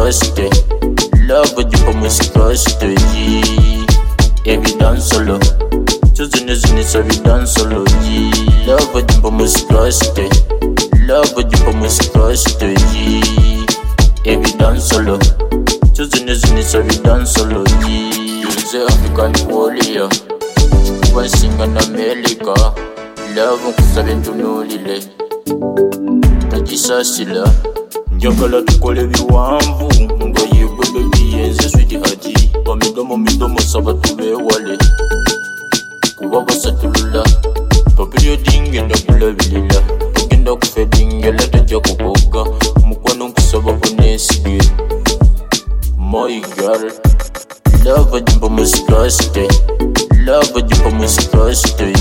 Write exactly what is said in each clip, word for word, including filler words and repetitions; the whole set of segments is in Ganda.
musicosité. Love du pas musicosité. Évident solo. Tuzine zine savidan solo. Love du pas musicosité. Love du pas musicosité. Évident solo. Tuzine zine savidan solo. You're African warrior. One singer in America. Love kusabentu nolile. Najisasila. Njagala tukole biwanvu. Nga yibwe baby yenze switi haji. Bamidomo midomo saba tube wale. Kuba basatulula. Papilyo dinge ndakula bilila. Pagenda kufe dinge leta jako boga. Mukwano nkusaba konesige. My girl. Love jimbo musicosité. Love jimbo musicosité.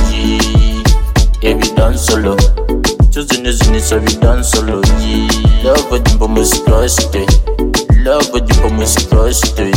Évident solo. Tuzine zine savidan solo. Love jimbo musicosité. Love jimbo musicosité.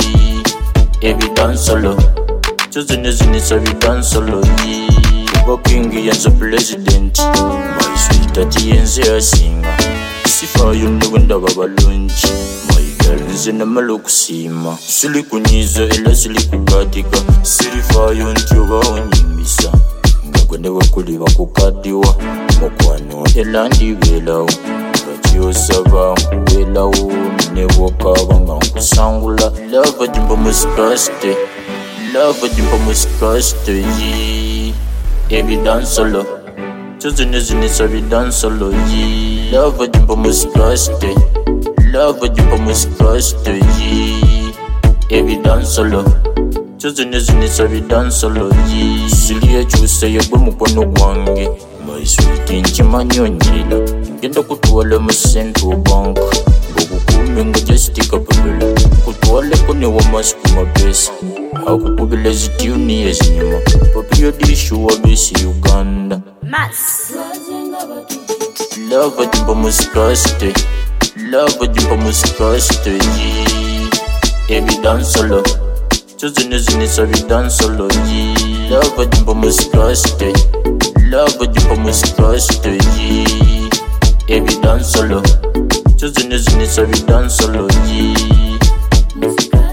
Évident solo. Tuzine zine savidan solo. Uba king yenze president. My sweet ati yenze yasinga. Sifayo ndabunda babalunji. Nze namala okusima. Sili kunyiza ela sili kukatika. Sirifayo nti oba onyimbisa. Nga gwe ne bakuli bakukaddiwa. Mukwano ela ndibeerawo. Nga kyosaba nkubeerawo. Ne bw'okaaba nga nkusangula. Love jimbo musicosité. Love jimbo musicosité. Évident solo. Tuzine zine savidan solo. Love jimbo musicosité. Love jimbo musicosité. Évident solo. Tuzine zine savidan solo. Sili ekyusa yegwe mukwano gwange. My sweet nkimanyi onyirira. Ngenda kutwala mu Central Bank. Ngokukume nga just kapabula. Kutwaleko ne wamasiku mapesa. Akukubila zituni ezinyuma. Papilyo dishu wabisi Uganda. Mas Love jimbo musicosité. Love jimbo musicosité. Évident solo. Tuzine zine savidan solo. Love jimbo musicosité. Love jimbo musicosité. Évident solo. Tuzine zine savidan solo. musicosité.